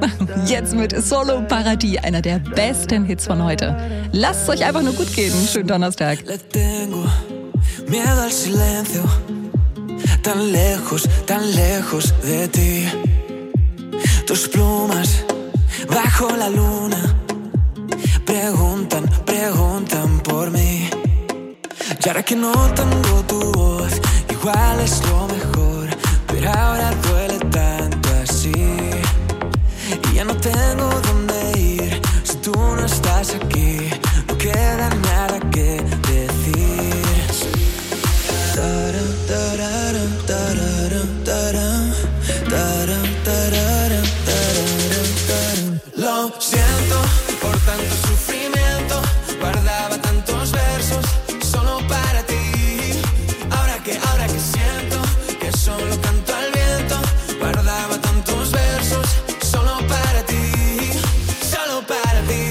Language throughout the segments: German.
Jetzt mit Solo Paradies, einer der besten Hits von heute. Lasst es euch einfach nur gut gehen. Schönen Donnerstag. Le tengo miedo al silencio, tan lejos de ti. Tus plumas bajo la luna preguntan por mí. Y ahora que no tengo tu voz, igual es lo mejor, pero ahora duele tanto así. Y ya no tengo dónde ir si tú no estás aquí. No queda nada que decir. Lo siento por tanto sufrimiento. Guardaba tantos versos solo para ti. Ahora que siento que solo canto al viento. Guardaba tantos versos solo para ti. Solo para ti.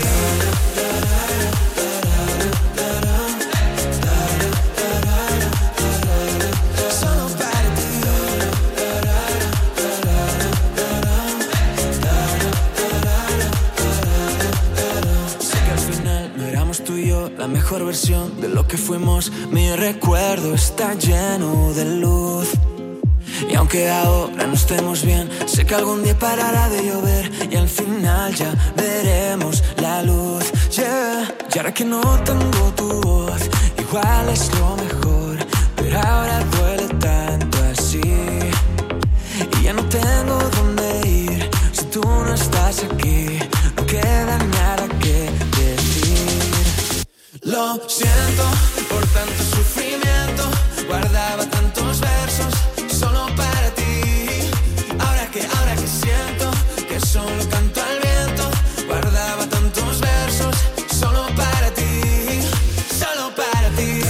La mejor versión de lo que fuimos. Mi recuerdo está lleno de luz. Y aunque ahora no estemos bien, sé que algún día parará de llover y al final ya veremos la luz, yeah. Y ahora que no tengo tu voz, igual es lo mejor, pero ahora duele tanto así. Y ya no tengo dónde ir si tú no estás aquí. No queda nada que decir. Lo siento por tanto sufrimiento. Guardaba tantos versos solo para ti. Ahora que siento que solo canto al viento. Guardaba tantos versos solo para ti. Solo para ti.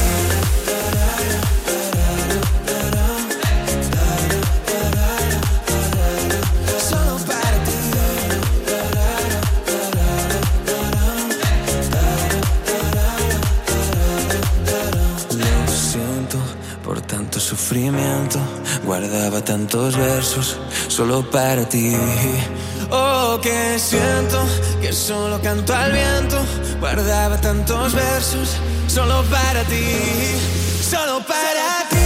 Solo para ti. Lo siento por tanto sufrimiento. Guardaba tantos versos solo para ti. Oh, que siento que solo canto al viento. Guardaba tantos versos solo para ti. Solo para ti.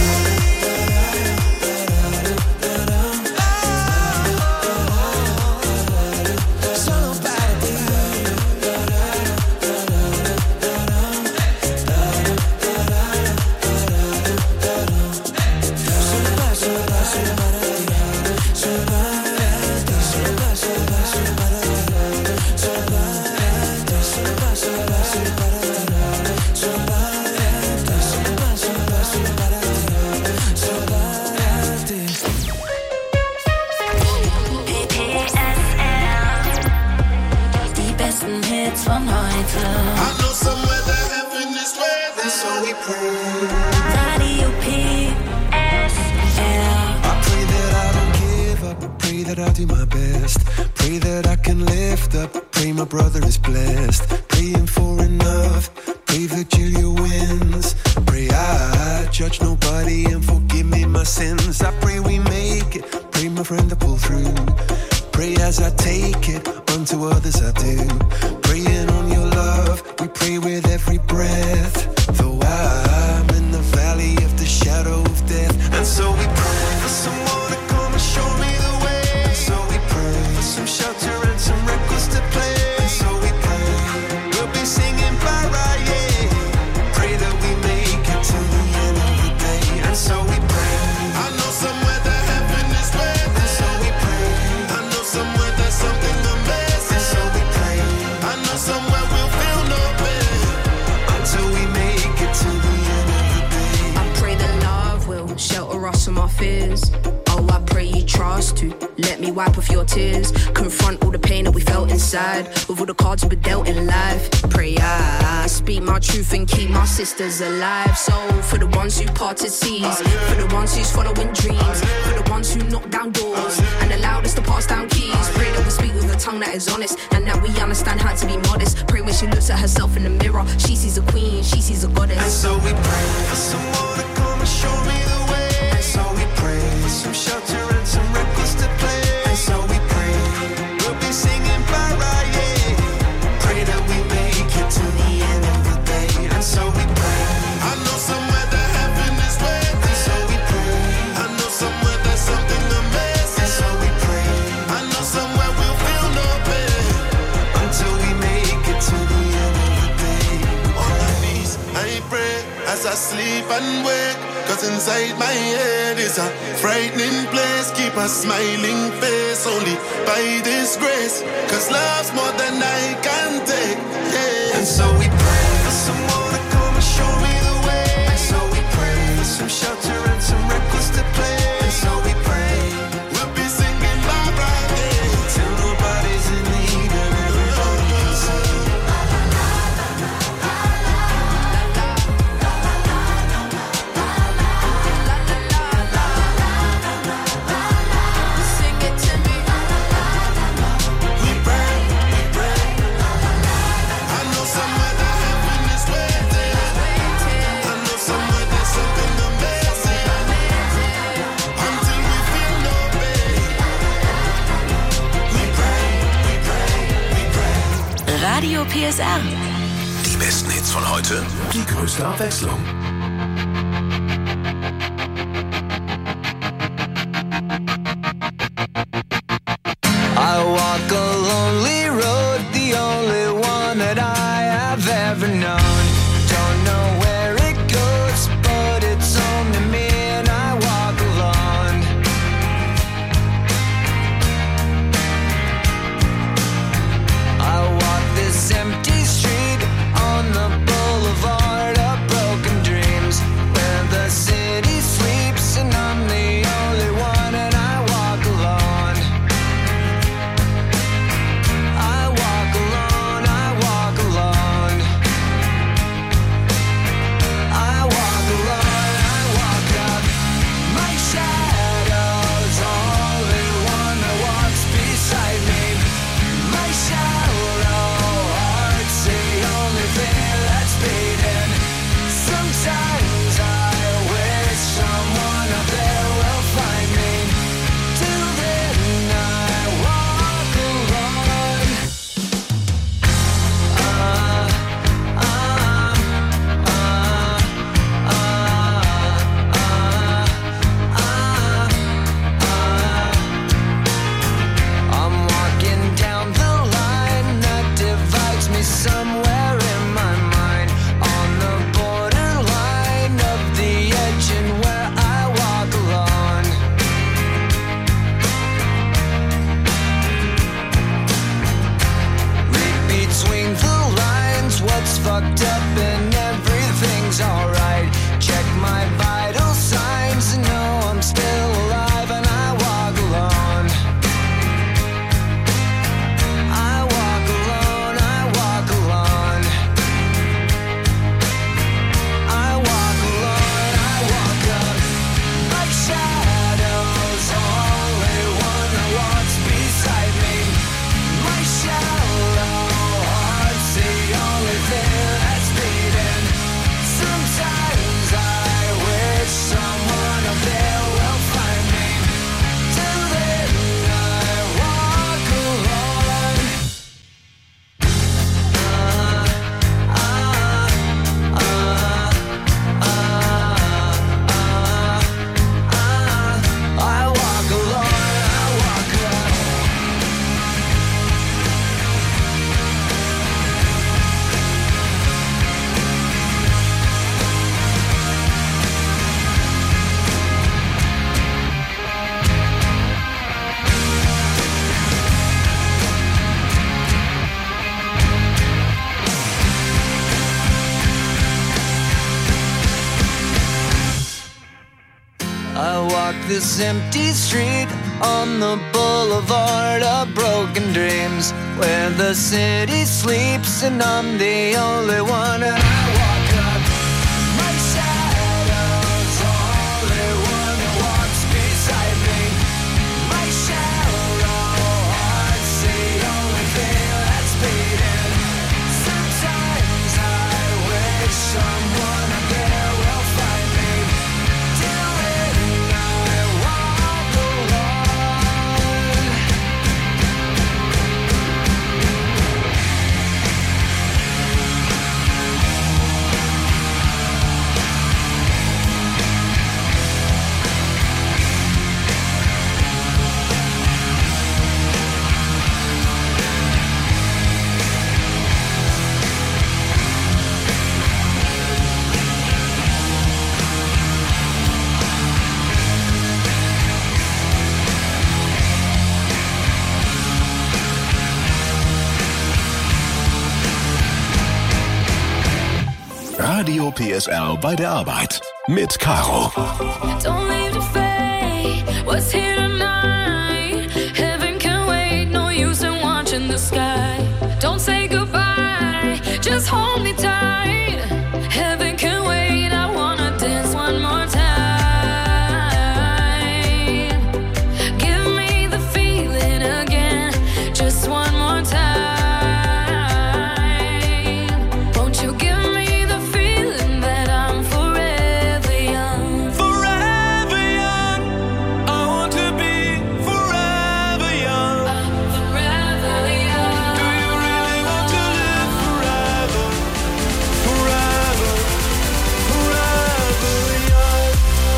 Radio PSL. I pray that I don't give up. I pray that I do my best. Pray that I can lift up. Pray my brother is blessed. Praying for enough. Pray that Julia wins. Pray I judge nobody and forgive me my sins. I pray we make it. Pray my friend to pull through. Pray as I take it. Unto others I do. Praying on your love. We pray with every breath. Though I'm in the valley of the shadow of death. And so we pray for someone to come and show me the way. And so we pray for some shelter and some records to play. And so we pray we'll be singing para, yeah. Pray that we make it to the end of the day. And so we pray. I know somewhere that heaven is where. And so we pray. I know somewhere there's something amazing. And so we pray. I know somewhere we'll feel no pain until we make it to the end of the day. I pray that love will shelter us from our fears. Oh, I pray you trust to let me wipe off your tears. Confront all the pain that we felt inside with all the cards we were dealt in life. Pray I speak my truth and keep my sisters alive. So for the ones who parted seas, for the ones who's following dreams, for the ones who knock down doors and allowed us to pass down keys. Pray that we speak with a tongue that is honest and that we understand how to be modest. Pray when she looks at herself in the mirror, she sees a queen, she sees a goddess. And so we pray for someone to come and show me the way. And so we pray for some shelter and some records to play. And so we pray we'll be singing as I sleep and wake. Cause inside my head is a frightening place. Keep a smiling face only by this grace. Cause love's more than I can take, yeah. And so we pray for someone to come and show me the way. And so we pray for some shelter and some records to play. And so we pray we'll be singing Bye Bye Day till nobody's in need and everybody can sing. Radio PSR. Die besten Hits von heute, die größte Abwechslung. I walk a lonely road, the only one that I have ever known. Don't know where it goes, but it's home to me and I walk alone. I walk this empty street on the boulevard of broken dreams, where the city sleeps and I'm the only one and I walk alone. I walk alone, I walk alone. I walk alone, I walk up. My shadow's only one that walks beside me. My shallow heart's the only thing that's beating. Sometimes I wish someone up there will find me. Till then I walk alone. I'm walking down the line that divides me somewhere in my mind, on the borderline of the edge and where I walk alone. Read between the lines what's fucked up and everything's alright. Check my vital signs and know I'm still alive and I walk alone. I walk alone, I walk alone. I walk alone, I walk up. My shadow's only one that walks beside me. My shallow heart's the only thing that's beating. Sometimes I wish someone up there will find me. Till then I walk alone. I walk alone, I walk alone. I walk this empty street on the boulevard of broken dreams, where the city sleeps and I'm the only one and I walk up. My shadow's only one that walks beside me. My shallow heart's the only thing that's beating. Sometimes I wish someone up there will find me. Till then I walk alone. PSR bei der Arbeit mit Caro. Don't leave the fate, what's here tonight? Heaven can wait, no use in watching the sky. Don't say goodbye, just hold me tight. Heaven can wait, I wanna dance one more time. Give me the feeling again, just one more time. Won't you give me the feeling that I'm forever young? Forever young, I want to be forever young. I'm forever young. Do you really want to live forever? Forever, forever young.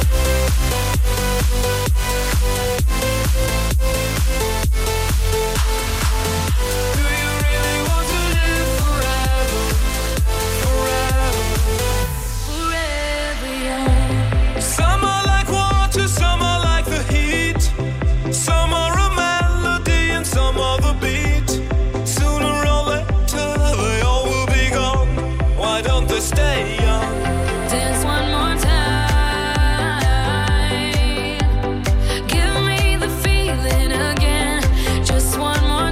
Do you really want to live forever? Forever. Forever young. Some are like water, some are like the heat. Some are a melody and some are the beat. Sooner or later they all will be gone. Why don't they stay young? Dance one more time. Give me the feeling again, just one more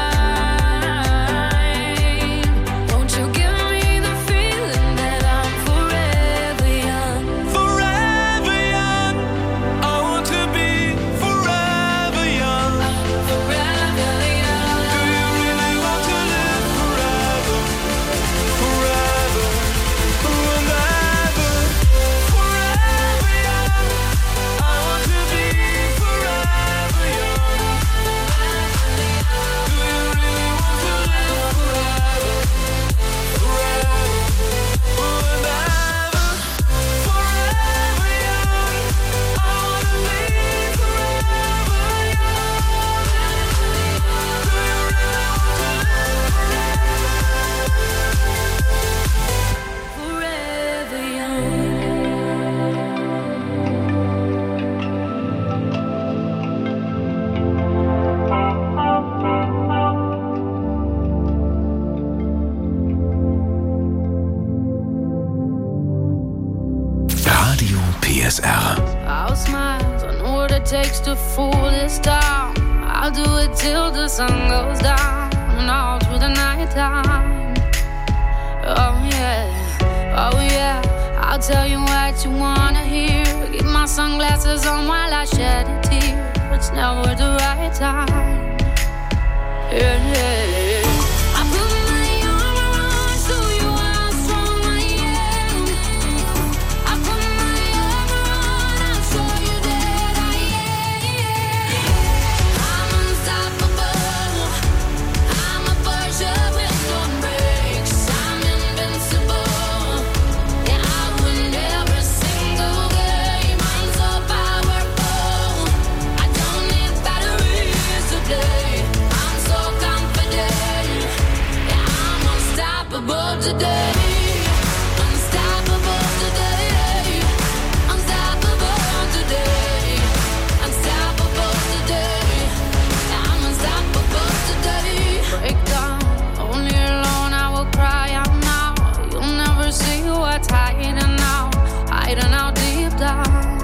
time. Won't you give me the feeling that I'm forever young? Forever young, I want to be forever young. Forever young. Do you really want to live forever? Forever, and ever. Forever young, I want to be forever young. Do you really want to live forever? Forever, and ever. Forever young, I want to be forever young. Do you really want to live Forever young. Radio PSR. I'll smile, I know what it takes to fool this town. I'll do it till the sun goes down and all through the night time. Oh yeah, I'll tell you what you wanna hear. Keep my sunglasses on while I shed a tear. It's never the right time. Yeah. I put my arm around, show you how strong I am. I put my arm around, I'll show you that I am. I'm unstoppable. I'm a Porsche with no brakes. I'm invincible. Yeah, I win every single game. I'm so powerful. I don't need batteries to play. I'm so confident. Yeah, I'm unstoppable today. Unstoppable today. Unstoppable today. Unstoppable today. Yeah, I'm unstoppable today. Break down, only alone I will cry out now. You'll never see what's hiding out deep down.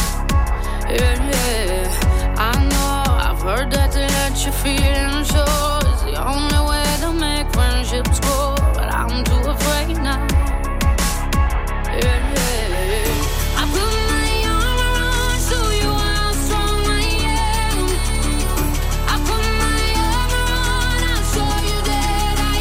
Yeah, I know, I've heard that to let your feelings show is the only way to make friendships grow, but I'm too afraid now. Yeah, I put my arm around, show you how strong I am. I put my arm around, I'll show you that I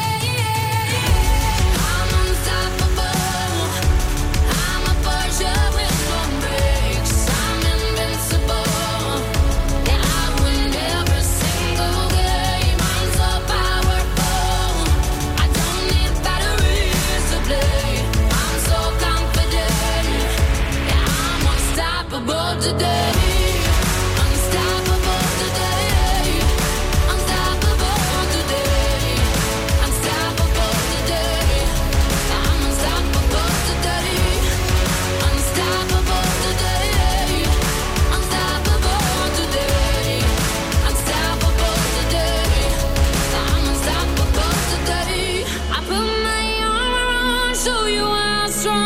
am. I'm unstoppable. I'm a Porsche with no brakes. I'm invincible. Yeah, I win every single game. I'm so powerful. I don't need batteries to play. I'm so confident. Yeah, I'm unstoppable today. Unstoppable today. Unstoppable today. Unstoppable today. I'm unstoppable today. Unstoppable today. Unstoppable today. Unstoppable today. I'm unstoppable today. I put my arm around, show you how strong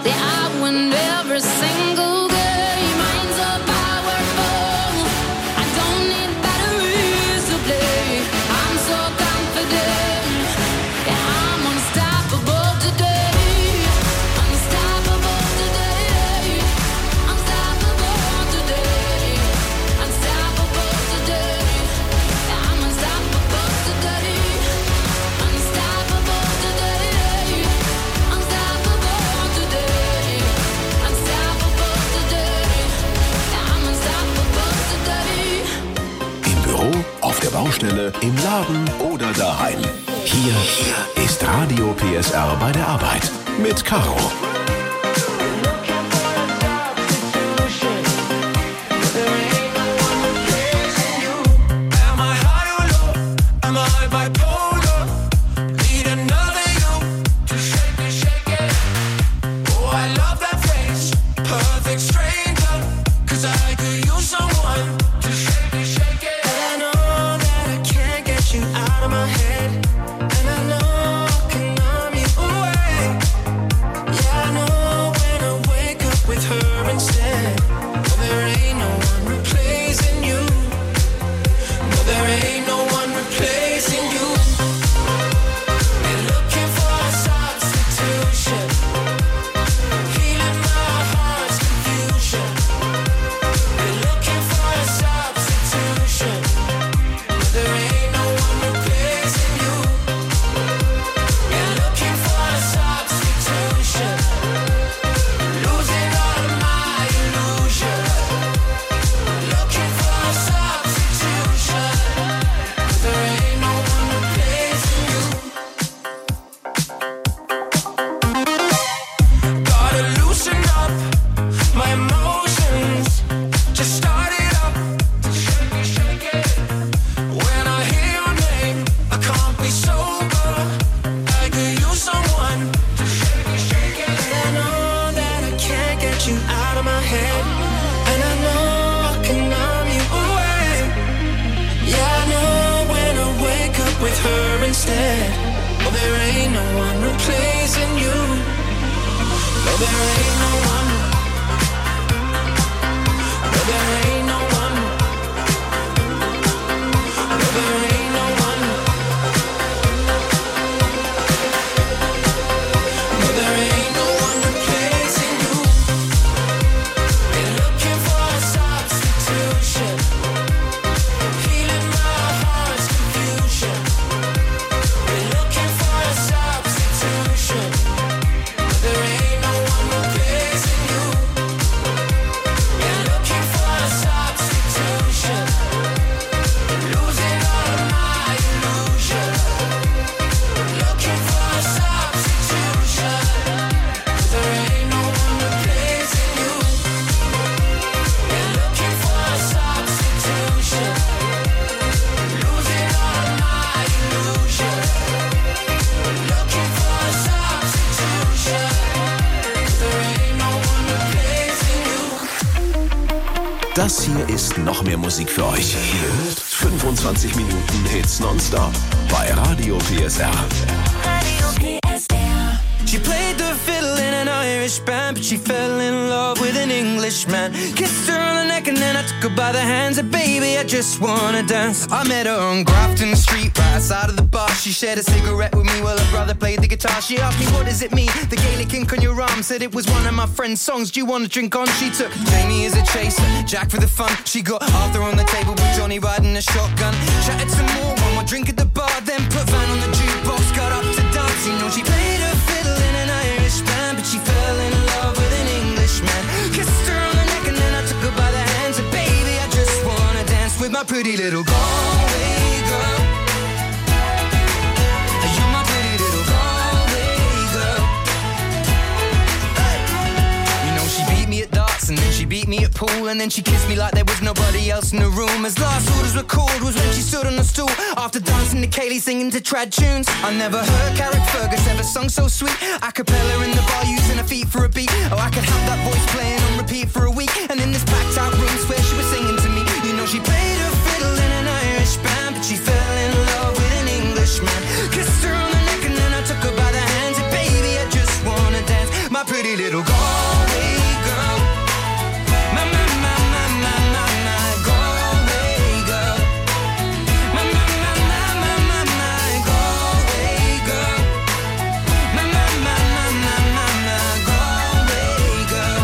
Yeah, I win every single game. I'm so powerful. I don't need batteries to play. I'm so confident. Yeah, I'm unstoppable today. Unstoppable today. Unstoppable today. Unstoppable today. Yeah, I'm unstoppable today. Unstoppable today. Unstoppable today. Unstoppable today. Yeah, I'm unstoppable today. Im Büro, auf der Baustelle, im Laden oder daheim. Hier ist Radio PSR bei der Arbeit mit Caro. Am I high or low? Am I bipolar? Need another you to shake it. Oh, I love that face, perfect stranger. 'Cause I could use someone to shake it. And I know that I can't get you out of my head. And I know I can numb you away. Yeah, I know when I wake up with her instead. Well, there ain't no one replacing you. No, there ain't no one replacing you. Been looking for a substitution, healing my heart's confusion. Been looking for a substitution. No, there ain't no one replacing you. Been looking for a substitution, losing all of my illusion. Looking for a substitution. There ain't no one replacing you. Gotta loosen up my emotions. Just start it up. Shake it. When I hear your name, I can't be sober. I could use someone to shake it. And I know that I can't get you out of my head. And I know I can numb you away. Yeah, I know when I wake up with her instead. Well, there ain't no one replacing you. No, there ain't no one. No, there ain't no one. No, there ain't no one. No, there ain't no one replacing you. Been looking for a substitution, healing my heart's confusion. Been looking for a substitution. There ain't no one replacing you. Been looking for a substitution, losing all of my illusion. Looking for a substitution. There ain't no one replacing you. Been looking for a substitution, losing all of my illusion. Looking for a substitution. There ain't no one replacing you. Das hier ist noch mehr Musik für euch. Ihr hört 25 Minuten Hits nonstop bei Radio PSR. She played the fiddle in an Irish band, but she fell in love with an Englishman. Kissed her on the neck and then I took her by the hands. Said, baby, I just wanna dance. I met her on Grafton Street, right outside of the bar. She shared a cigarette with me while her brother played the guitar. She asked me, what does it mean? The Gaelic ink on your arm. Said it was one of my friend's songs. Do you want to drink on? She took Jamie as a chaser, Jack for the fun. She got Arthur on the table with Johnny riding a shotgun. Chatted some more, one more drink at the bar, then put Van on the jukebox. Got up to dance, you know she played her fiddle in an Irish band, but she fell in love with an Englishman. Kissed her on the neck and then I took her by the hands. Said, baby, I just wanna dance with my pretty little Galway girl. You're my pretty little Galway girl. Hey. You know she beat me at darts and then she beat me at pool, and then she kissed me like there was nobody else in the room. As last orders were called was when she stood on the stool after dancing to Kaylee singing to trad tunes. I never heard Carrick Fergus ever sung so sweet. A cappella in the bar using her feet for a beat. Oh, I could have that voice playing on repeat for a week. And in this packed out room where she was singing to me, you know she played her fiddle in an Irish band, but she fell in love with an Englishman. Kissed her on the neck and then I took her by the hands. And baby, I just wanna dance. My pretty little Galway girl. My Galway girl. My Galway girl. My Galway girl.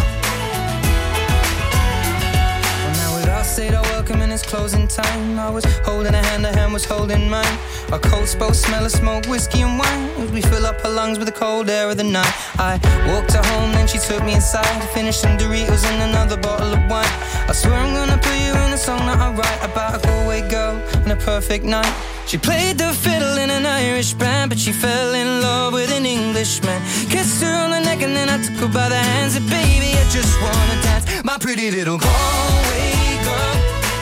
Well, now we'd all said our welcome and it's closing time. I was holding a hand was holding mine. Our coats both smell of smoke, whiskey and wine as we fill up her lungs with the cold air of the night. I walked her home, then she took me inside to finish some Doritos and another bottle of wine. I swear I'm gonna put you in a song that I write about a Galway girl and a perfect night. She played the fiddle in an Irish band, but she fell in love with an Englishman. Kissed her on the neck and then I took her by the hands. And baby, I just wanna dance, my pretty little Galway girl.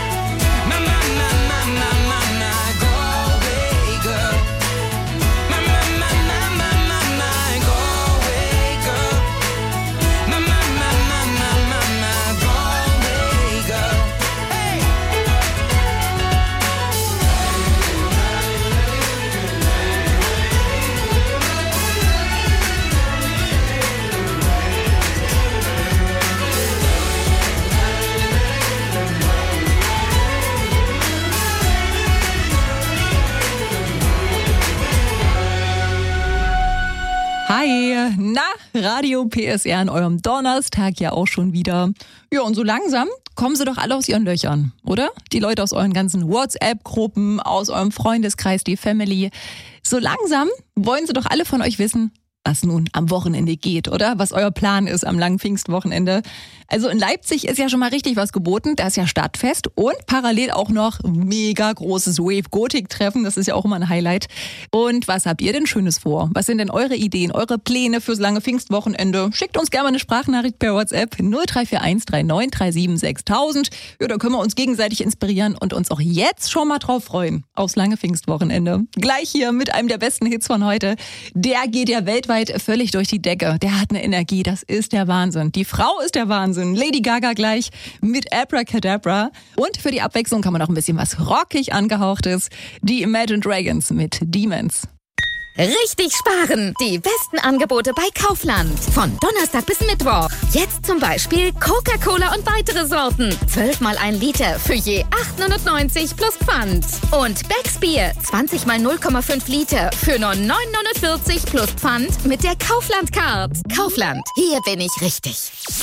Hi, na, Radio PSR an eurem Donnerstag ja auch schon wieder. Ja, und so langsam kommen sie doch alle aus ihren Löchern, oder? Die Leute aus euren ganzen WhatsApp-Gruppen, aus eurem Freundeskreis, die Family. So langsam wollen sie doch alle von euch wissen, was nun am Wochenende geht, oder? Was euer Plan ist am langen Pfingstwochenende. Also in Leipzig ist ja schon mal richtig was geboten. Da ist ja Stadtfest und parallel auch noch mega großes Wave-Gotik-Treffen. Das ist ja auch immer ein Highlight. Und was habt ihr denn Schönes vor? Was sind denn eure Ideen, eure Pläne fürs lange Pfingstwochenende? Schickt uns gerne mal eine Sprachnachricht per WhatsApp 0341 3937 6000. Ja, da können wir uns gegenseitig inspirieren und uns auch jetzt schon mal drauf freuen. Aufs lange Pfingstwochenende. Gleich hier mit einem der besten Hits von heute. Der geht ja weltweit völlig durch die Decke. Der hat eine Energie, das ist der Wahnsinn. Die Frau ist der Wahnsinn. Lady Gaga gleich mit Abracadabra. Und für die Abwechslung kann man noch ein bisschen was rockig angehauchtes. Die Imagine Dragons mit Demons. Richtig sparen! Die besten Angebote bei Kaufland. Von Donnerstag bis Mittwoch. Jetzt zum Beispiel Coca-Cola und weitere Sorten. 12 mal 1 Liter für je 8,99 plus Pfand. Und Becks Bier 20 mal 0,5 Liter für nur 9,49 plus Pfand mit der Kaufland-Card. Kaufland, hier bin ich richtig.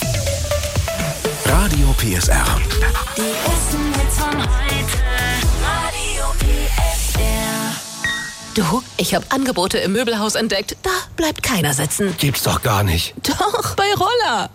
Radio PSR. Die besten Hits von heute. Radio PSR. Du, ich habe Angebote im Möbelhaus entdeckt. Da bleibt keiner sitzen. Gibt's doch gar nicht. Doch, bei Roller.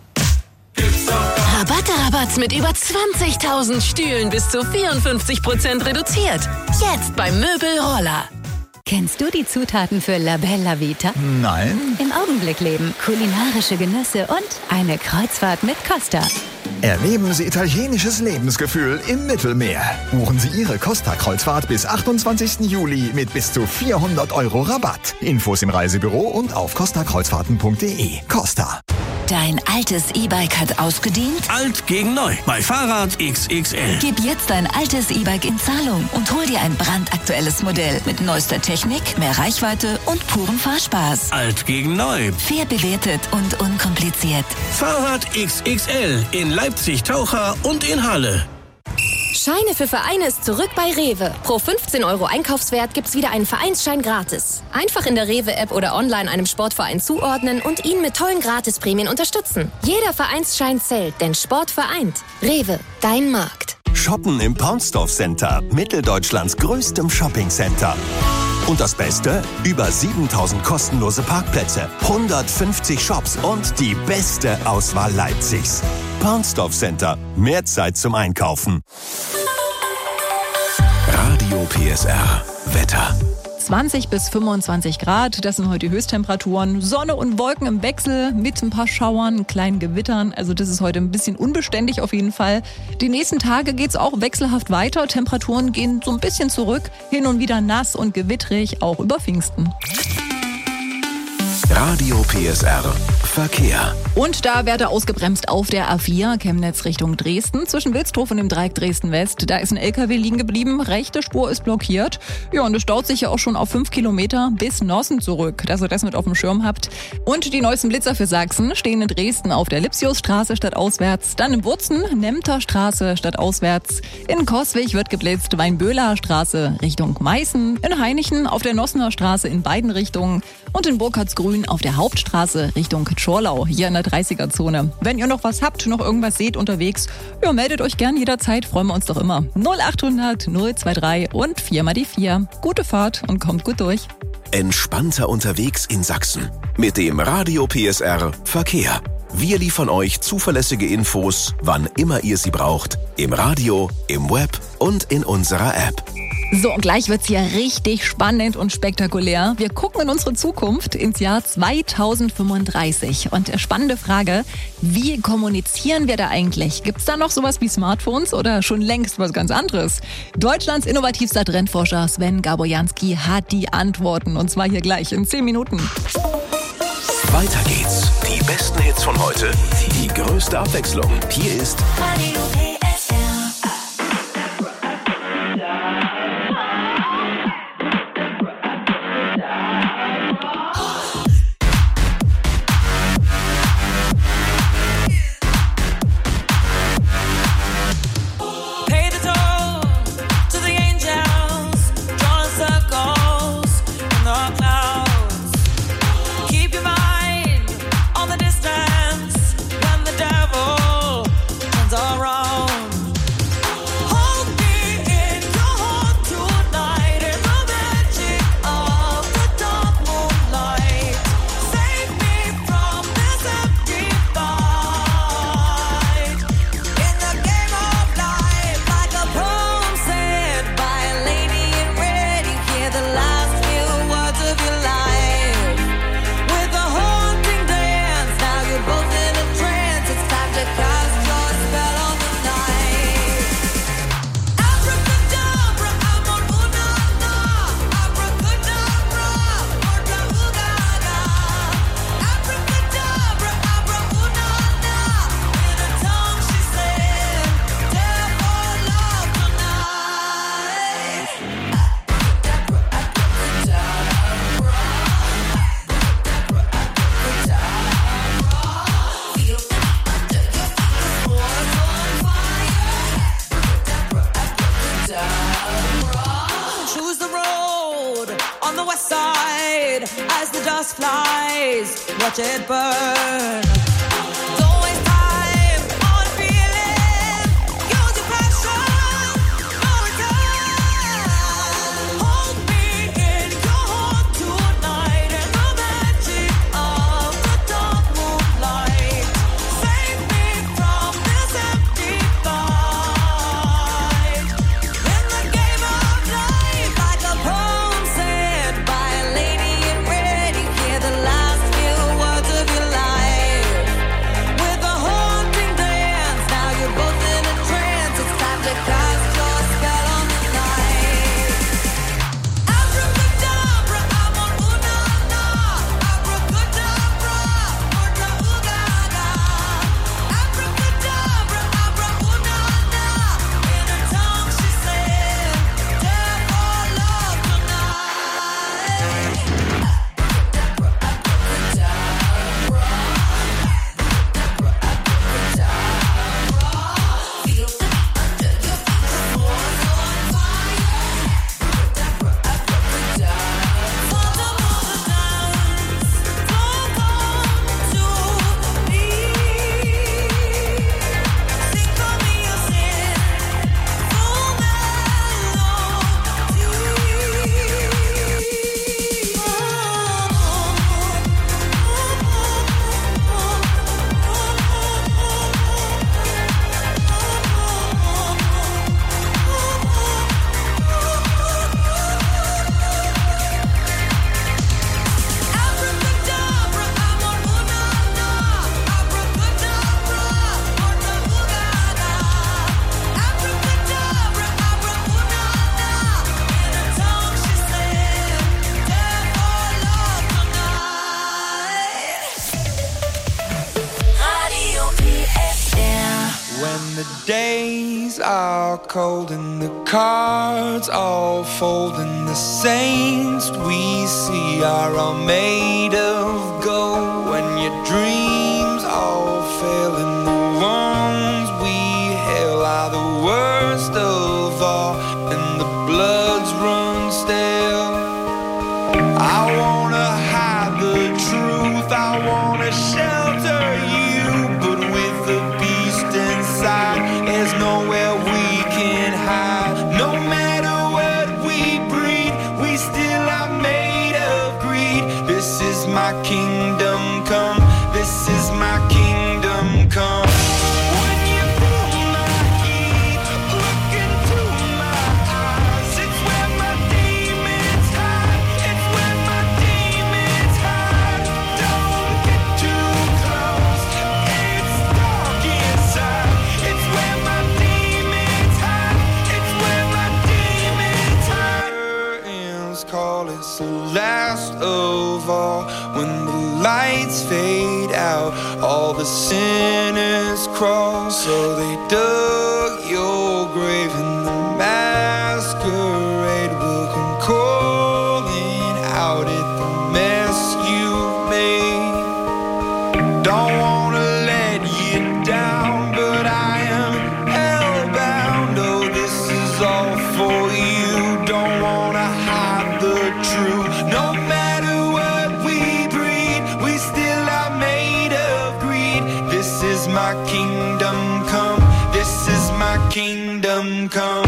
Rabatte mit über 20.000 Stühlen bis zu 54% reduziert. Jetzt beim Möbel Roller. Kennst du die Zutaten für La Bella Vita? Nein. Im Augenblick leben, kulinarische Genüsse und eine Kreuzfahrt mit Costa. Erleben Sie italienisches Lebensgefühl im Mittelmeer. Buchen Sie Ihre Costa-Kreuzfahrt bis 28. Juli mit bis zu 400 € Rabatt. Infos im Reisebüro und auf costakreuzfahrten.de. Costa. Dein altes E-Bike hat ausgedient? Alt gegen neu bei Fahrrad XXL. Gib jetzt dein altes E-Bike in Zahlung und hol dir ein brandaktuelles Modell mit neuester Technik, mehr Reichweite und purem Fahrspaß. Alt gegen neu. Fair bewertet und unkompliziert. Fahrrad XXL in Leipzig, Taucher und in Halle. Scheine für Vereine ist zurück bei Rewe. Pro 15 € Einkaufswert gibt's wieder einen Vereinsschein gratis. Einfach in der Rewe-App oder online einem Sportverein zuordnen und ihn mit tollen Gratisprämien unterstützen. Jeder Vereinsschein zählt, denn Sport vereint. Rewe, dein Markt. Shoppen im Paunsdorf Center, Mitteldeutschlands größtem Shoppingcenter. Und das Beste? Über 7000 kostenlose Parkplätze, 150 Shops und die beste Auswahl Leipzigs. Paunsdorf Center, mehr Zeit zum Einkaufen. Radio PSR Wetter. 20 bis 25 Grad, das sind heute die Höchsttemperaturen. Sonne und Wolken im Wechsel mit ein paar Schauern, kleinen Gewittern. Also das ist heute ein bisschen unbeständig auf jeden Fall. Die nächsten Tage geht's auch wechselhaft weiter. Temperaturen gehen so ein bisschen zurück. Hin und wieder nass und gewittrig, auch über Pfingsten. Radio PSR Verkehr. Und da wird ausgebremst auf der A4, Chemnitz Richtung Dresden. Zwischen Wilsdorf und dem Dreieck Dresden-West, da ist ein LKW liegen geblieben. Rechte Spur ist blockiert. Ja, und es staut sich ja auch schon auf 5 Kilometer bis Nossen zurück, dass ihr das mit auf dem Schirm habt. Und die neuesten Blitzer für Sachsen stehen in Dresden auf der Lipsiusstraße stadtauswärts. Dann in Wurzen, Nemter Straße stadtauswärts. In Coswig wird geblitzt, Weinböhler Straße Richtung Meißen. In Hainichen auf der Nossener Straße in beiden Richtungen. Und in Burkhardsgrün auf der Hauptstraße Richtung Schorlau, hier in der 30er-Zone. Wenn ihr noch was habt, noch irgendwas seht unterwegs, ja, meldet euch gern jederzeit, freuen wir uns doch immer. 0800 023 und 4 mal die 4. Gute Fahrt und kommt gut durch. Entspannter unterwegs in Sachsen. Mit dem Radio PSR Verkehr. Wir liefern euch zuverlässige Infos, wann immer ihr sie braucht. Im Radio, im Web und in unserer App. So, und gleich wird's hier richtig spannend und spektakulär. Wir gucken in unsere Zukunft, ins Jahr 2035. Und spannende Frage, wie kommunizieren wir da eigentlich? Gibt's da noch sowas wie Smartphones oder schon längst was ganz anderes? Deutschlands innovativster Trendforscher Sven Gabojanski hat die Antworten. Und zwar hier gleich in 10 Minuten. Weiter geht's. Die besten Hits von heute, die größte Abwechslung. Hier ist Radio PSR. Pay the toll to the angels, drawing circles in the clouds. Keep your mind on the distance when the devil turns around. Hold me in your heart tonight in the magic of the dark moonlight. Save me from this empty fight. In the game of life, like a poem said by a lady in red, you hear the last few words of your life. With a haunting dance, now you're both in a trance. It's time to cast your spell on the night. Abracadabra, amor una, abracadabra, orga ugaga. Abracadabra, abra una, in a tongue she said, therefore love tonight. Choose the road on the west side as the dust flies. Watch it burn. Don't waste time on feeling. Use your passion. No return. Hold me in your heart tonight in the magic of the dark moonlight. Save me from this empty fight. In the game of life, like a poem said by a lady in red, you hear the last few words of your life. When the days are cold and the cards all fold and the saints we see are all made of gold. When your dreams all fail and the ones we hail are the worst of all and the bloods run stale. I wanna hide the truth, I wanna shelter you, but with the beast inside, there's nowhere we can hide. No matter what we breed, we still are made of greed. This is my kingdom come, this is my kingdom come. Last of all, when the lights fade out, all the sinners crawl. So they dug your grave and the masquerade will come calling out at the mess you've made. Don't wanna let you down, but I am hellbound. Oh, this is all for you. Don't wanna hide the truth. No matter what we breed, we still are made of greed. This is my kingdom come, this is my kingdom come.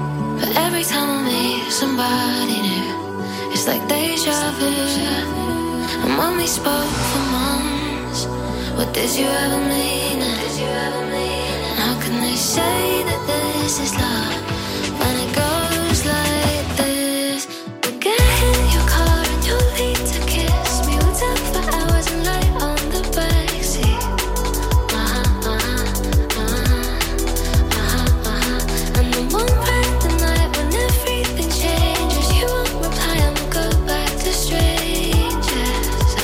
Somebody new, it's like deja vu. My mommy spoke for months. What did you ever mean it? And how can they say that this is love when it goes like this? We get in your car and you leave to kiss me. We talk for hours and lay on the backseat. And the one part the night when everything changes, you won't reply and we'll go back to strangers.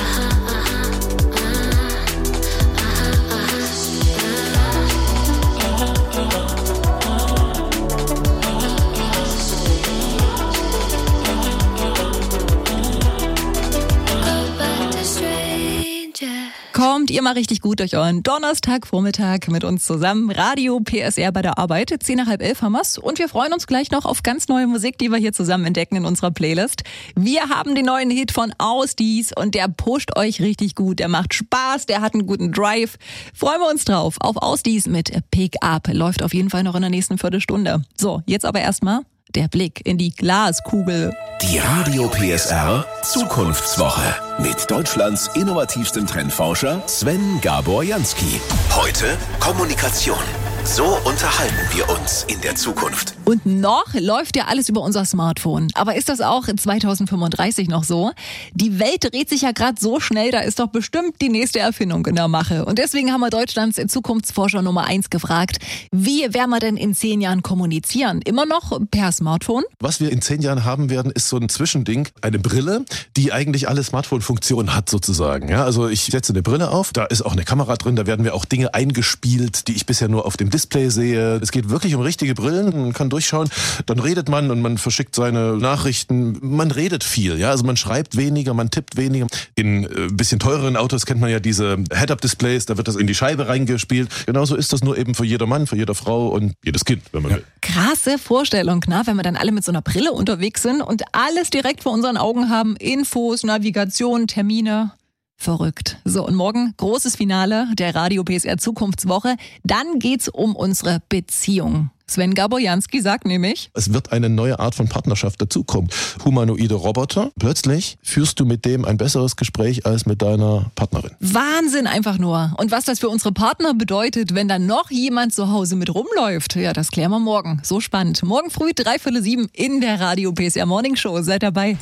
Kommt ihr mal richtig gut durch euren Donnerstagvormittag mit uns zusammen. Radio PSR bei der Arbeit. 10:30 haben wir's. Und wir freuen uns gleich noch auf ganz neue Musik, die wir hier zusammen entdecken in unserer Playlist. Wir haben den neuen Hit von Ausdies und der pusht euch richtig gut. Der macht Spaß, der hat einen guten Drive. Freuen wir uns drauf. Auf Ausdies mit Pick Up. Läuft auf jeden Fall noch in der nächsten Viertelstunde. So, jetzt aber erstmal der Blick in die Glaskugel. Die Radio PSR Zukunftswoche mit Deutschlands innovativstem Trendforscher Sven Gabor Jansky. Heute Kommunikation. So unterhalten wir uns in der Zukunft. Und noch läuft ja alles über unser Smartphone. Aber ist das auch in 2035 noch so? Die Welt dreht sich ja gerade so schnell, da ist doch bestimmt die nächste Erfindung in der Mache. Und deswegen haben wir Deutschlands Zukunftsforscher Nummer 1 gefragt, wie werden wir denn in 10 Jahren kommunizieren? Immer noch per Smartphone? Was wir in 10 Jahren haben werden, ist so ein Zwischending, eine Brille, die eigentlich alle Smartphone-Funktionen hat sozusagen. Ja, also ich setze eine Brille auf, da ist auch eine Kamera drin, da werden mir auch Dinge eingespielt, die ich bisher nur auf dem Display sehe. Es geht wirklich um richtige Brillen, man kann durchschauen, dann redet man und man verschickt seine Nachrichten. Man redet viel, ja, also man schreibt weniger, man tippt weniger. In bisschen teureren Autos kennt man ja diese Head-Up-Displays, da wird das in die Scheibe reingespielt. Genauso ist das nur eben für jeder Mann, für jede Frau und jedes Kind, wenn man will. Krasse Vorstellung, ne? Wenn wir dann alle mit so einer Brille unterwegs sind und alles direkt vor unseren Augen haben. Infos, Navigation, Termine. Verrückt. So, und morgen großes Finale der Radio PSR Zukunftswoche. Dann geht's um unsere Beziehung. Sven Gabor Jansky sagt nämlich: Es wird eine neue Art von Partnerschaft dazukommen. Humanoide Roboter. Plötzlich führst du mit dem ein besseres Gespräch als mit deiner Partnerin. Wahnsinn einfach nur. Und was das für unsere Partner bedeutet, wenn dann noch jemand zu Hause mit rumläuft, ja, das klären wir morgen. So spannend. Morgen früh 6:45 in der Radio PSR Morning Show. Seid dabei.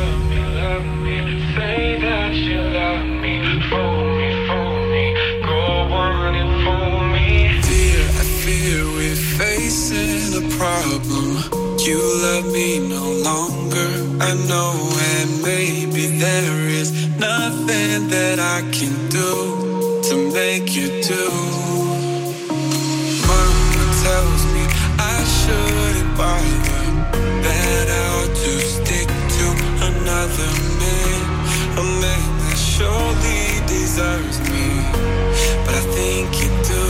Facing a problem, you love me no longer, I know, and maybe there is nothing that I can do to make you do. Mama tells me I shouldn't bother, that I ought to stick to another man, a man that surely deserves me, but I think you do.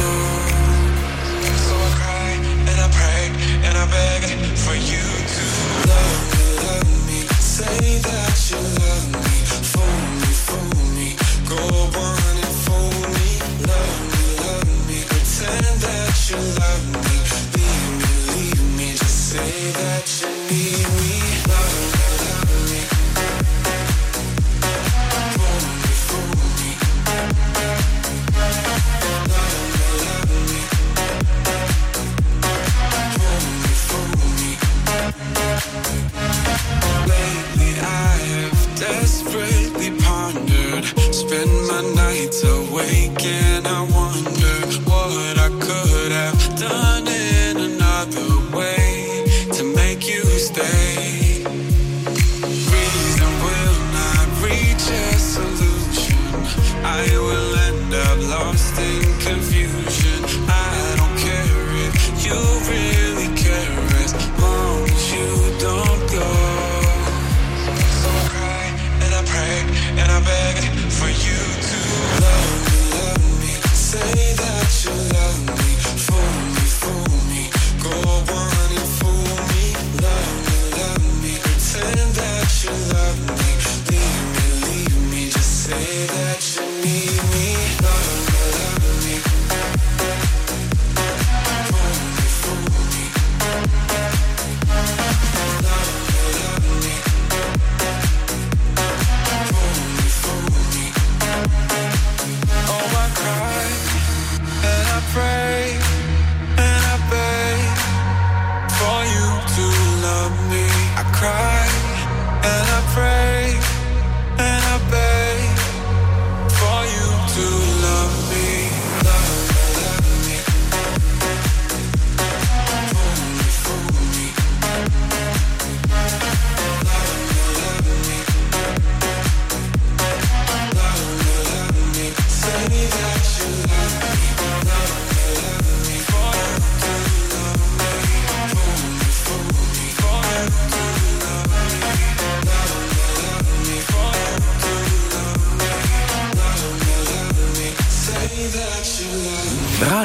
And I beg for you to love me, say that you love me, fool me, go on and fool me, love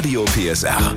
Radio PSR.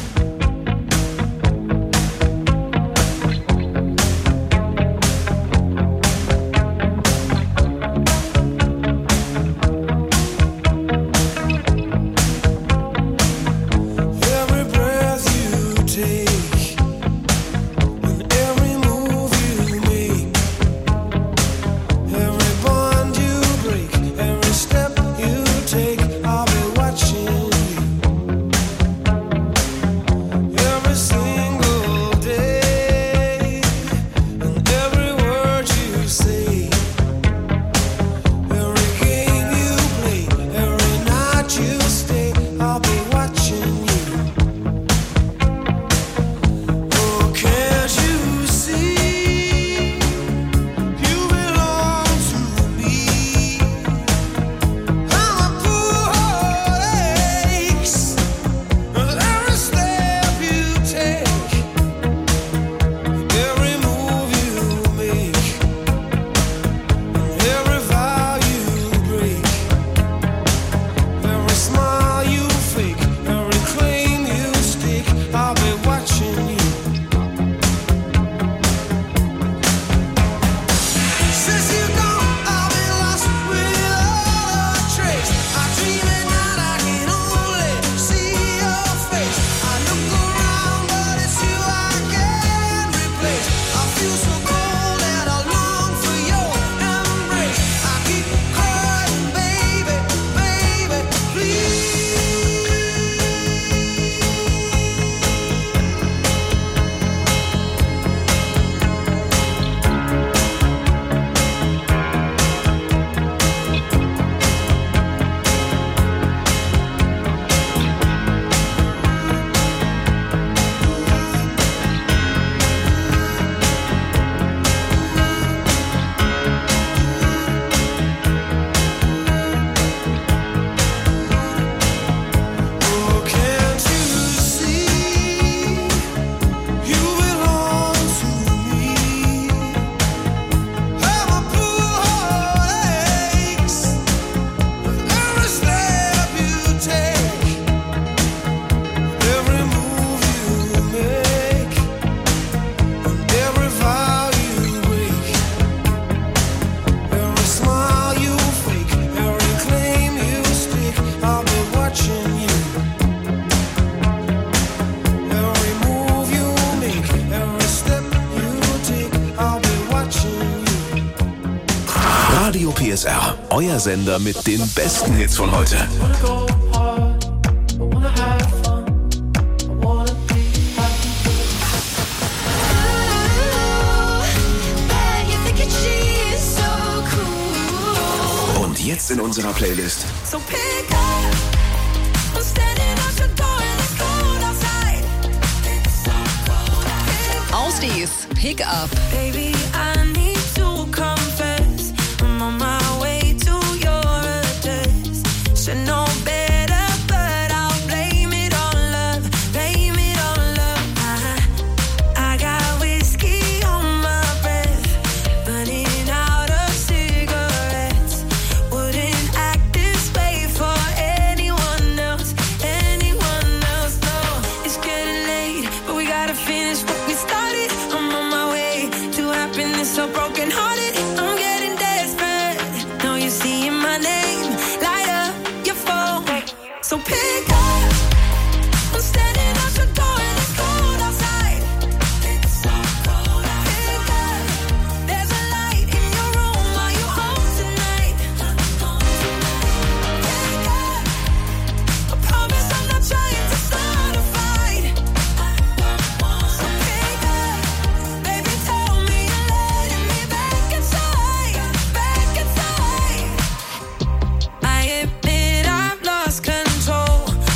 Radio PSR, euer Sender mit den besten Hits von heute. Und jetzt in unserer Playlist Ausdies, Pick Up. Baby, I need to confess, I'm on my way to your address. Should know better, but I'll blame it on love, blame it on love. I got whiskey on my breath, burning out of cigarettes. Wouldn't act this way for anyone else, no. It's getting late, but we gotta finish what we started. I'm on my way to happiness, so broken hearted. I'm getting desperate. Now you're seeing my name, light up your phone. So pick up. I'm standing at your door and it's cold outside. It's so cold outside. Pick up. There's a light in your room. Are you home tonight? Pick up. I promise I'm not trying to start a fight. So pick up. Baby, tell me you're letting me back inside. I admit I've lost control.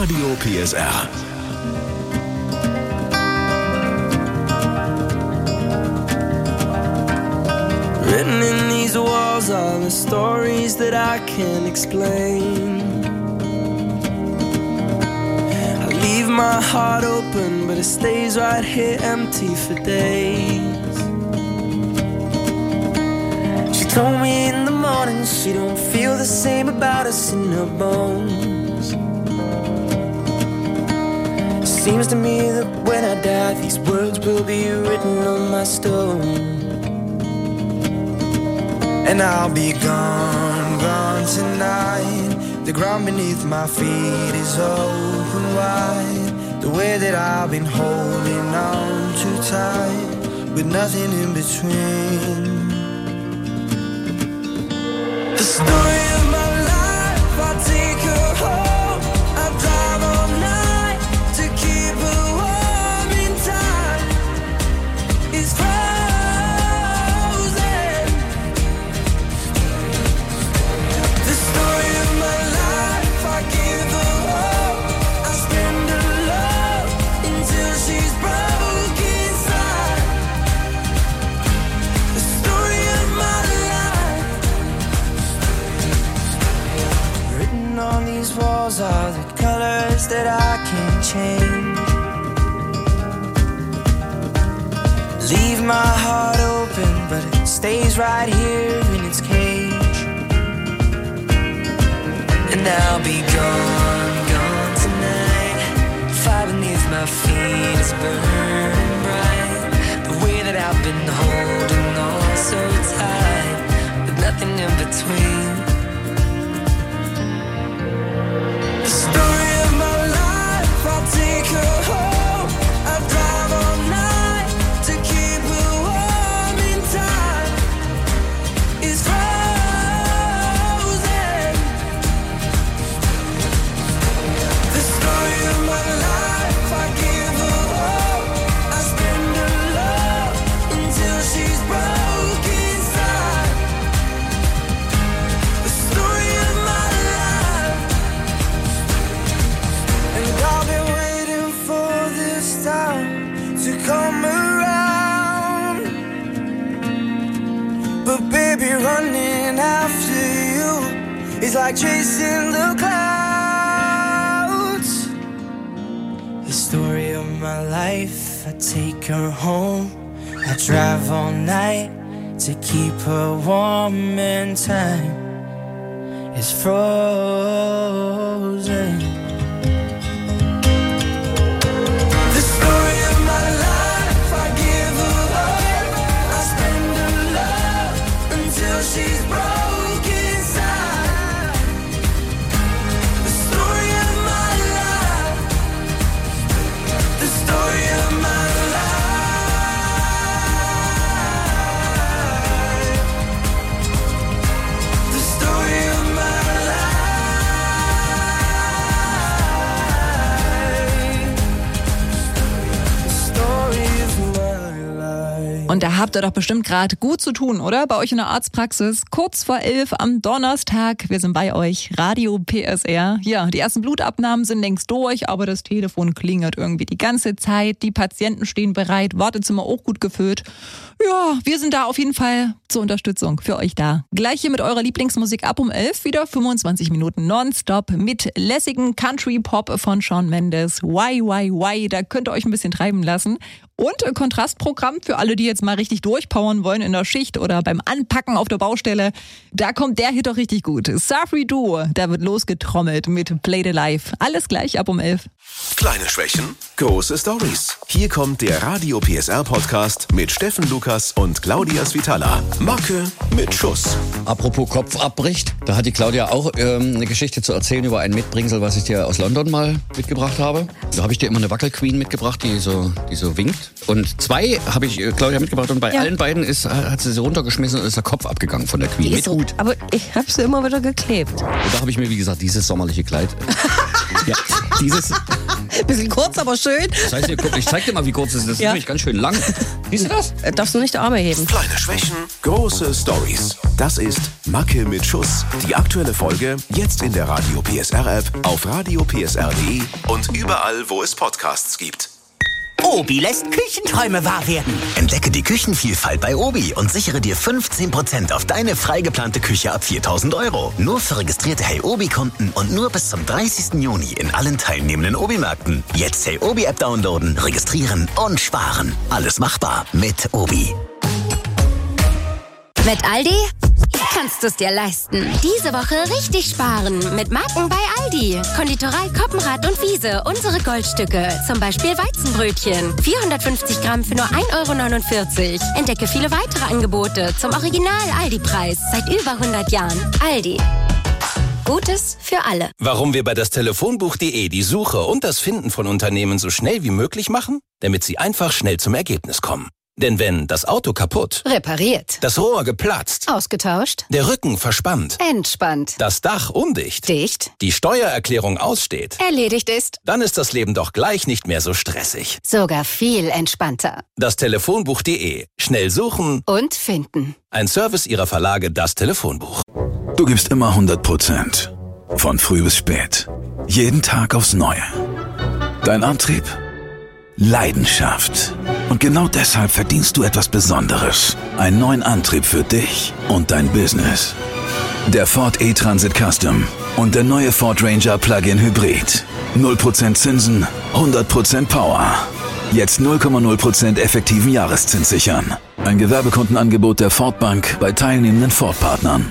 Radio PSR. Written in these walls are the stories that I can't explain. I leave my heart open, but it stays right here empty for days. She told me in the morning she don't feel the same about us in her bones. Seems to me that when I die, these words will be written on my stone. And I'll be gone, gone tonight. The ground beneath my feet is open wide. The way that I've been holding on too tight, with nothing in between. The story of my life, I take her home. I drive all night to keep her warm in time. It's frozen. The story of my life, I give her hope. I spend her love until she's broke inside. The story of my life. Written on these walls are the colors that I can't change. Leave my heart open, but it stays right here in its cage. And I'll be gone, gone tonight. Fire beneath my feet is burning bright. The way that I've been holding on so tight, with nothing in between. The story of my life, I'll take her home. I drive all night to keep her warm in time. It's frozen. The story of my life, I give her hope. I spend her love until she's broke inside. The story of my life. And I've been waiting for this time to come around. But baby, running after you is like chasing the clouds. The story of my life, I take her home. I drive all night to keep her warm and time is frozen. The story of my life, I give her hope. I spend her love until she's broke inside. The story of my life. The story of my life. The story of my life. The story of my life. Und da habt ihr doch bestimmt gerade gut zu tun, oder? Bei euch in der Arztpraxis. Kurz vor 11 am Donnerstag. Wir sind bei euch. Radio PSR. Ja, die ersten Blutabnahmen sind längst durch, aber das Telefon klingelt irgendwie die ganze Zeit. Die Patienten stehen bereit. Wartezimmer auch gut gefüllt. Ja, wir sind da auf jeden Fall zur Unterstützung für euch da. Gleich hier mit eurer Lieblingsmusik ab um 11 wieder 25 Minuten nonstop mit lässigen Country-Pop von Shawn Mendes. Why, da könnt ihr euch ein bisschen treiben lassen. Und ein Kontrastprogramm für alle, die jetzt mal richtig durchpowern wollen in der Schicht oder beim Anpacken auf der Baustelle. Da kommt der Hit doch richtig gut. Safri Duo, da wird losgetrommelt mit Play the Life. Alles gleich ab um 11. Kleine Schwächen, große Stories. Hier kommt der Radio PSR Podcast mit Steffen Lukas und Claudia Svitala. Macke mit Schuss. Apropos Kopf abbricht, da hat die Claudia auch eine Geschichte zu erzählen über ein Mitbringsel, was ich dir aus London mal mitgebracht habe. Da habe ich dir immer eine Wackelqueen mitgebracht, die so winkt. Und zwei habe ich Claudia mitgebracht und bei allen beiden hat sie runtergeschmissen und ist der Kopf abgegangen von der Queen. Mit Hut. Aber ich habe sie immer wieder geklebt. Und da habe ich mir, wie gesagt, dieses sommerliche Kleid Ja, dieses... Bisschen kurz, aber schön. Das heißt, ich zeig dir mal, wie kurz es ist. Das ist nämlich ganz schön lang. Siehst du das? Darfst du nicht die Arme heben. Kleine Schwächen, große Stories. Das ist Macke mit Schuss. Die aktuelle Folge jetzt in der Radio PSR App, auf radiopsr.de und überall, wo es Podcasts gibt. Obi lässt Küchenträume wahr werden. Entdecke die Küchenvielfalt bei Obi und sichere dir 15% auf deine frei geplante Küche ab 4.000 €. Nur für registrierte Hey Obi-Kunden und nur bis zum 30. Juni in allen teilnehmenden Obi-Märkten. Jetzt Hey Obi-App downloaden, registrieren und sparen. Alles machbar mit Obi. Mit Aldi kannst du es dir leisten. Diese Woche richtig sparen mit Marken bei Aldi. Konditorei Koppenrad und Wiese, unsere Goldstücke. Zum Beispiel Weizenbrötchen. 450 Gramm für nur 1,49 €. Entdecke viele weitere Angebote zum Original-Aldi-Preis. Seit über 100 Jahren. Aldi. Gutes für alle. Warum wir bei dastelefonbuch.de die Suche und das Finden von Unternehmen so schnell wie möglich machen? Damit sie einfach schnell zum Ergebnis kommen. Denn wenn das Auto kaputt, Repariert. das Rohr geplatzt, Ausgetauscht. der Rücken verspannt, Entspannt. das Dach undicht, Dicht. die Steuererklärung aussteht, Erledigt ist. dann ist das Leben doch gleich nicht mehr so stressig. Sogar viel entspannter. Dastelefonbuch.de. Schnell suchen Und finden. Ein Service Ihrer Verlage Das Telefonbuch. Du gibst immer 100%. Von früh bis spät. Jeden Tag aufs Neue. Dein Antrieb? Leidenschaft. Und genau deshalb verdienst du etwas Besonderes. Einen neuen Antrieb für dich und dein Business. Der Ford E-Transit Custom und der neue Ford Ranger Plug-in Hybrid. 0% Zinsen, 100% Power. Jetzt 0,0% effektiven Jahreszins sichern. Ein Gewerbekundenangebot der Ford Bank bei teilnehmenden Ford-Partnern.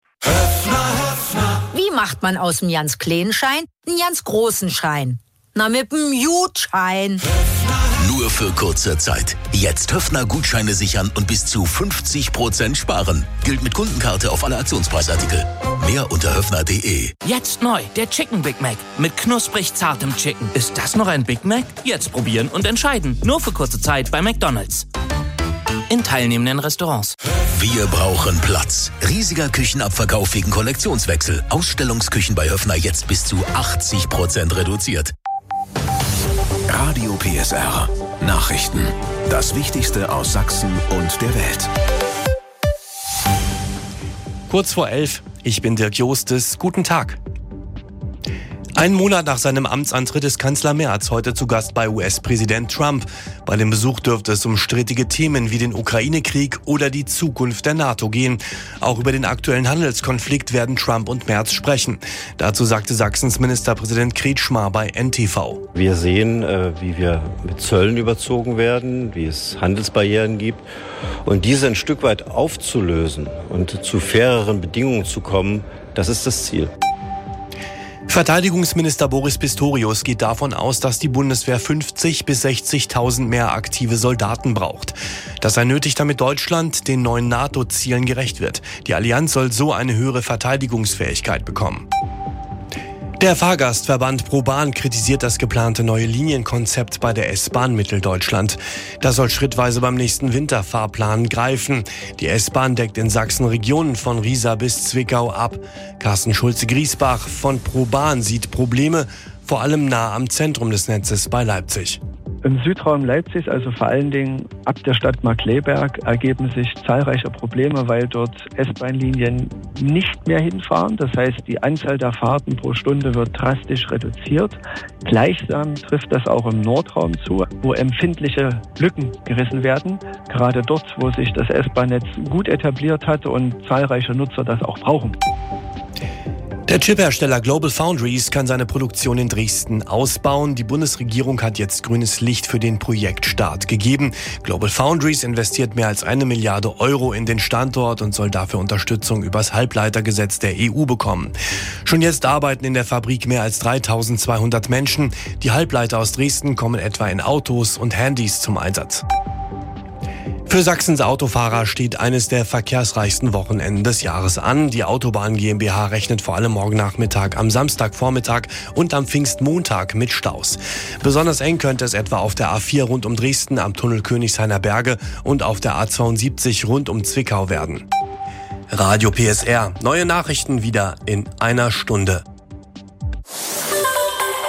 Wie macht man aus dem ganz kleinen Schein einen ganz großen Schein? Na, mit dem Jutschein. Nur für kurze Zeit. Jetzt Höfner-Gutscheine sichern und bis zu 50% sparen. Gilt mit Kundenkarte auf alle Aktionspreisartikel. Mehr unter höfner.de. Jetzt neu, der Chicken Big Mac. Mit knusprig zartem Chicken. Ist das noch ein Big Mac? Jetzt probieren und entscheiden. Nur für kurze Zeit bei McDonald's. In teilnehmenden Restaurants. Wir brauchen Platz. Riesiger Küchenabverkauf wegen Kollektionswechsel. Ausstellungsküchen bei Höfner jetzt bis zu 80% reduziert. Radio PSR. Nachrichten. Das Wichtigste aus Sachsen und der Welt. Kurz vor 11. Ich bin Dirk Jostes. Guten Tag. Einen Monat nach seinem Amtsantritt ist Kanzler Merz heute zu Gast bei US-Präsident Trump. Bei dem Besuch dürfte es um strittige Themen wie den Ukraine-Krieg oder die Zukunft der NATO gehen. Auch über den aktuellen Handelskonflikt werden Trump und Merz sprechen. Dazu sagte Sachsens Ministerpräsident Kretschmar bei NTV. Wir sehen, wie wir mit Zöllen überzogen werden, wie es Handelsbarrieren gibt. Und diese ein Stück weit aufzulösen und zu faireren Bedingungen zu kommen, das ist das Ziel. Verteidigungsminister Boris Pistorius geht davon aus, dass die Bundeswehr 50.000 bis 60.000 mehr aktive Soldaten braucht. Das sei nötig, damit Deutschland den neuen NATO-Zielen gerecht wird. Die Allianz soll so eine höhere Verteidigungsfähigkeit bekommen. Der Fahrgastverband ProBahn kritisiert das geplante neue Linienkonzept bei der S-Bahn Mitteldeutschland. Das soll schrittweise beim nächsten Winterfahrplan greifen. Die S-Bahn deckt in Sachsen Regionen von Riesa bis Zwickau ab. Carsten Schulze-Griesbach von ProBahn sieht Probleme, vor allem nah am Zentrum des Netzes bei Leipzig. Im Südraum Leipzigs, also vor allen Dingen ab der Stadt Markkleeberg, ergeben sich zahlreiche Probleme, weil dort S-Bahn-Linien nicht mehr hinfahren. Das heißt, die Anzahl der Fahrten pro Stunde wird drastisch reduziert. Gleichsam trifft das auch im Nordraum zu, wo empfindliche Lücken gerissen werden. Gerade dort, wo sich das S-Bahn-Netz gut etabliert hat und zahlreiche Nutzer das auch brauchen. Der Chiphersteller Global Foundries kann seine Produktion in Dresden ausbauen. Die Bundesregierung hat jetzt grünes Licht für den Projektstart gegeben. Global Foundries investiert mehr als 1 Milliarde Euro in den Standort und soll dafür Unterstützung übers Halbleitergesetz der EU bekommen. Schon jetzt arbeiten in der Fabrik mehr als 3.200 Menschen. Die Halbleiter aus Dresden kommen etwa in Autos und Handys zum Einsatz. Für Sachsens Autofahrer steht eines der verkehrsreichsten Wochenenden des Jahres an. Die Autobahn GmbH rechnet vor allem morgen Nachmittag, am Samstagvormittag und am Pfingstmontag mit Staus. Besonders eng könnte es etwa auf der A4 rund um Dresden, am Tunnel Königshainer Berge und auf der A72 rund um Zwickau werden. Radio PSR. Neue Nachrichten wieder in einer Stunde.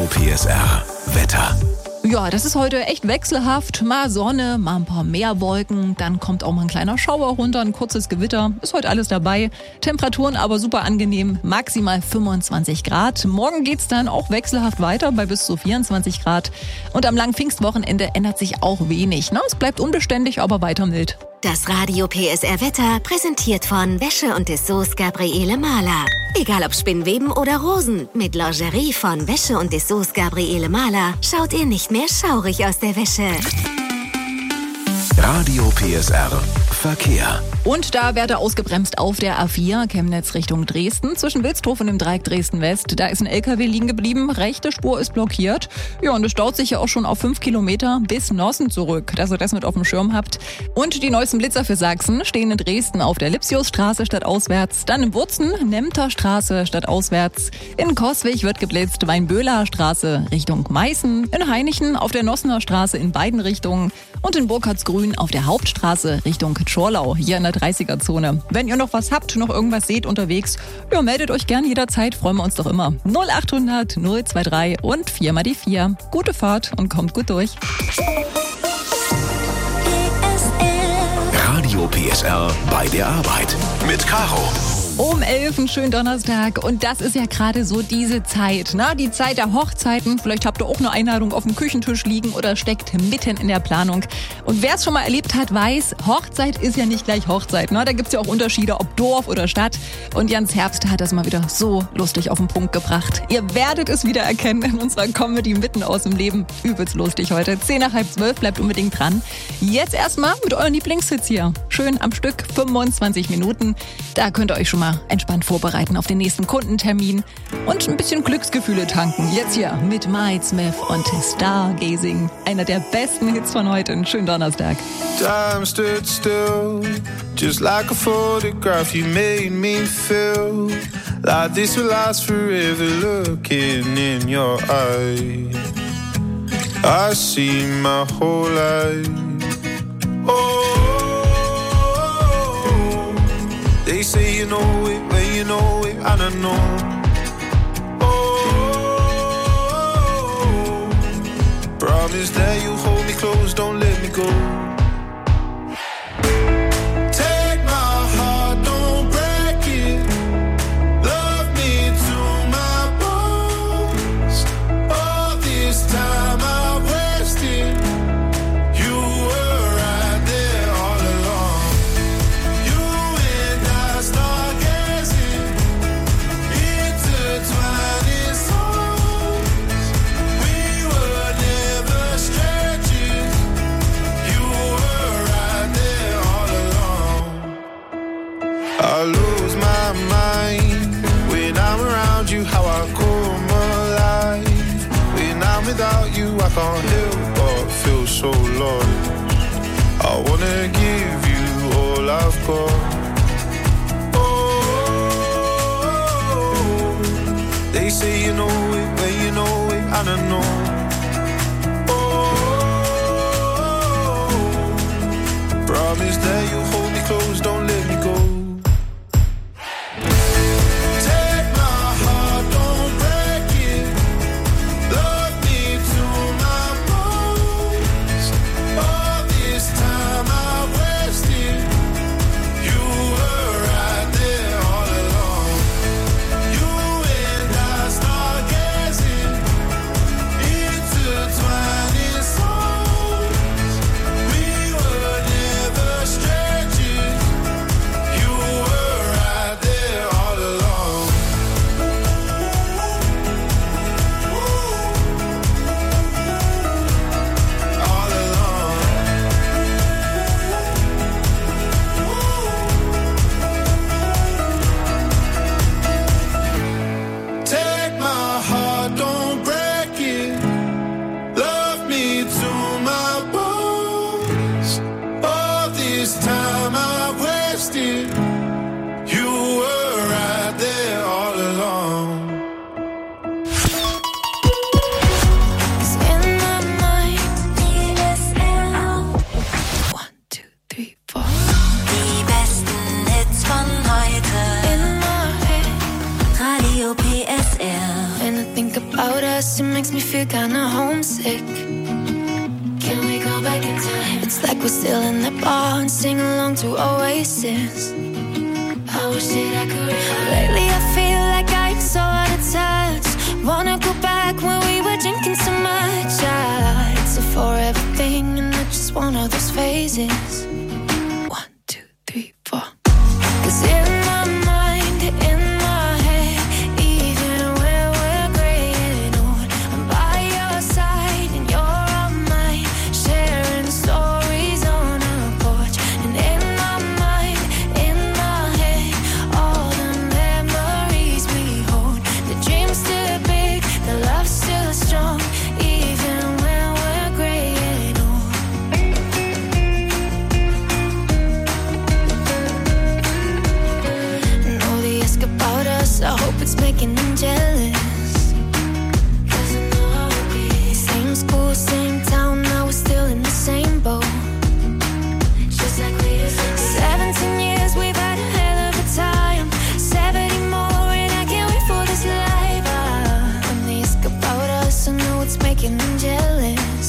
PSR Wetter. Ja, das ist heute echt wechselhaft. Mal Sonne, mal ein paar Meerwolken, dann kommt auch mal ein kleiner Schauer runter, ein kurzes Gewitter. Ist heute alles dabei. Temperaturen aber super angenehm, maximal 25 Grad. Morgen geht's dann auch wechselhaft weiter bei bis zu 24 Grad. Und am langen Pfingstwochenende ändert sich auch wenig. Es bleibt unbeständig, aber weiter mild. Das Radio PSR Wetter präsentiert von Wäsche und Dessous Gabriele Mahler. Egal ob Spinnweben oder Rosen, mit Lingerie von Wäsche und Dessous Gabriele Mahler schaut ihr nicht mehr schaurig aus der Wäsche. Radio PSR Verkehr. Und da wird er ausgebremst auf der A4, Chemnitz Richtung Dresden. Zwischen Wilsdorf und dem Dreieck Dresden-West, da ist ein LKW liegen geblieben. Rechte Spur ist blockiert. Ja, und es staut sich ja auch schon auf 5 Kilometer bis Nossen zurück, dass ihr das mit auf dem Schirm habt. Und die neuesten Blitzer für Sachsen stehen in Dresden auf der Lipsiusstraße stadtauswärts. Dann in Wurzen, Nemter Straße stadtauswärts. In Coswig wird geblitzt, Weinböhler Straße Richtung Meißen. In Hainichen auf der Nossener Straße in beiden Richtungen. Und in Burkhardsgrün auf der Hauptstraße Richtung Schorlau, hier in der 30er-Zone. Wenn ihr noch was habt, noch irgendwas seht unterwegs, ja, meldet euch gern jederzeit, freuen wir uns doch immer. 0800 023 und 4 mal die 4. Gute Fahrt und kommt gut durch. Radio PSR bei der Arbeit mit Caro. Um 11, einen schönen Donnerstag. Und das ist ja gerade so diese Zeit, die Zeit der Hochzeiten. Vielleicht habt ihr auch eine Einladung auf dem Küchentisch liegen oder steckt mitten in der Planung. Und wer es schon mal erlebt hat, weiß, Hochzeit ist ja nicht gleich Hochzeit. Da gibt's ja auch Unterschiede, ob Dorf oder Stadt. Und Jans Herbst hat das mal wieder so lustig auf den Punkt gebracht. Ihr werdet es wieder erkennen in unserer Comedy mitten aus dem Leben. Übelst lustig heute. 10 nach halb 12, bleibt unbedingt dran. Jetzt erstmal mit euren Lieblingshits hier. Schön am Stück, 25 Minuten. Da könnt ihr euch schon mal entspannt vorbereiten auf den nächsten Kundentermin und ein bisschen Glücksgefühle tanken. Jetzt hier mit Mike Smith und Stargazing. Einer der besten Hits von heute. Einen schönen Donnerstag. Time stood still, just like a photograph. You made me feel like this will last forever. Looking in your eyes, I see my whole life. Oh, they say you know it, when you know it, I don't know. Oh, promise that you hold me close, don't let me go. Take my heart, don't break it. Love me to my bones. All this time I wasted. You were right there all along. You and I stargazing, intertwining souls. We were never strangers. You were right there all along. I lose my mind when I'm around you. How I come alive when I'm without you. I can't help but feel so lost. I wanna give you all I've got. Oh, they say you know it, when you know it, I don't know. Oh, promise that you hold me close, don't let me go. Take my heart, don't break it. Love me to my bones. All this time I wasted. You were right there all along. You and I stargazing, about us, it makes me feel kinda homesick. Can we go back in time? It's like we're still in the bar and sing along to Oasis. I wish that I could. Lately I feel like I'm so out of touch. Wanna go back when we were drinking so much. It's a forever thing and not just one of those phases. 1, 2, 3, 4. 'Cause in my mind, in my head, even when we're graying old, I'm by your side and you're on mine, sharing stories on a porch. And in my mind, in my head, all the memories we hold. The dream's still big, the love's still strong, even when we're graying old. And all they ask about us, I hope it's making them jealous. 'Cause I know how it be. Same school, same town, now we're still in the same boat. Just like we used to be. 17 years, we've had a hell of a time. 70 more, and I can't wait for this life. When they ask about us, I know it's making them jealous.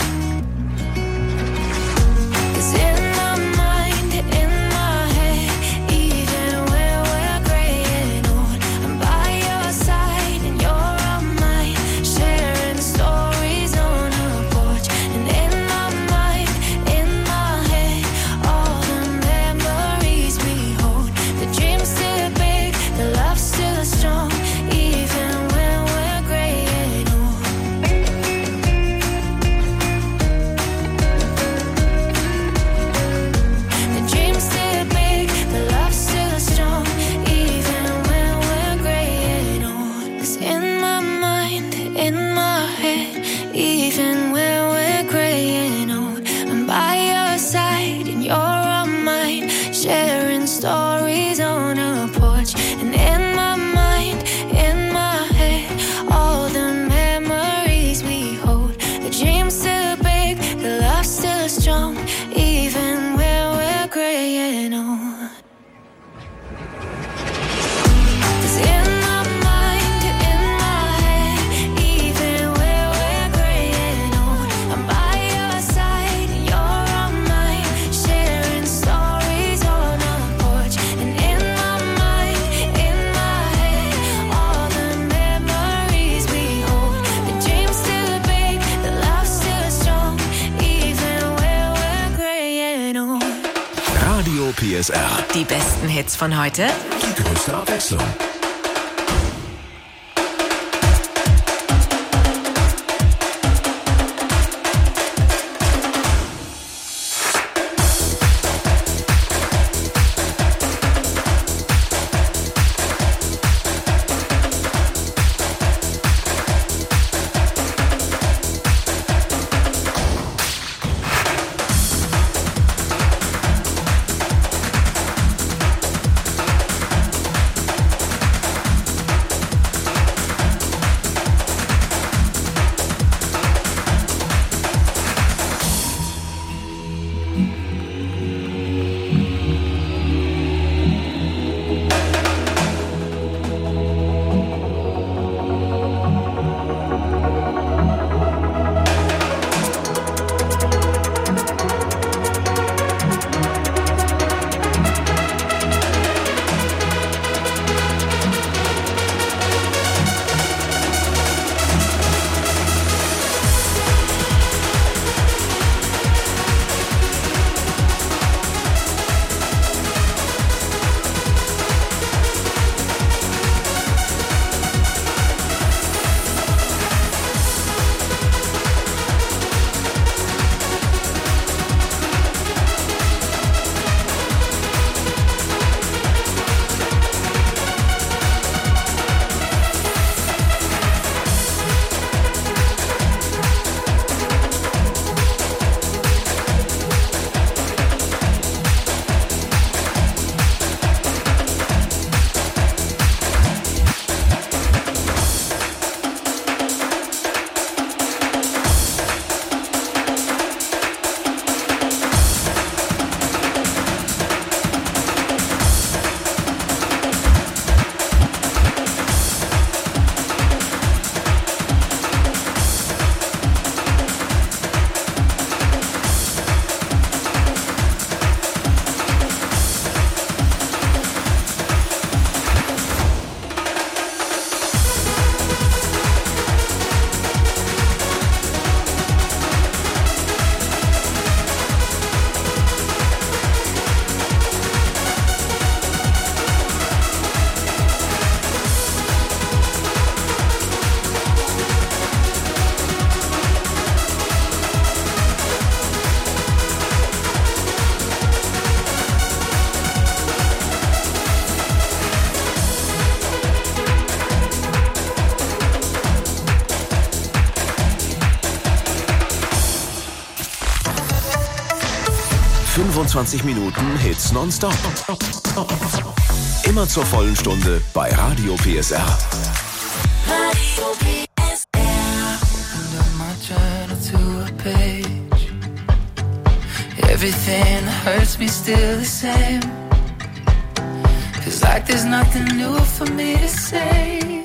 'Cause in my mind, in my head, even when we're graying old, I'm by your side and you're on mine, sharing stories on a porch. And in my mind, in my head, all the memories we hold. The dream's still big, the love's still strong, even when we're graying old. The dream's still big, the love's still strong, even when we're graying old. 'Cause in my mind, in my head, even when we're graying old, I'm by your side and you're on mine, sharing stories on a porch. And in my mind, in my head, all the memories we hold. The dream's still big, the love's still strong, even when we're graying old. 'Cause in my mind, in my head, even when we're graying old, I'm by your side and you're on mine, sharing stories on a porch. And in my mind, in my head, all the memories we hold. The dream's still big, the love's still strong, even when we're graying old. Radio PSR. Die besten Hits von heute Die größte Abwechslung. 25 Minuten Hits nonstop. Immer zur vollen Stunde bei Radio PSR. Radio PSR. Opened up my journal to a page. Everything hurts me still the same. Feels like there's nothing new for me to say.